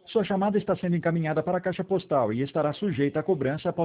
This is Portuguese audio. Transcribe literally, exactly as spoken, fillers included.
Sua chamada está sendo encaminhada para a caixa postal e estará sujeita a cobrança após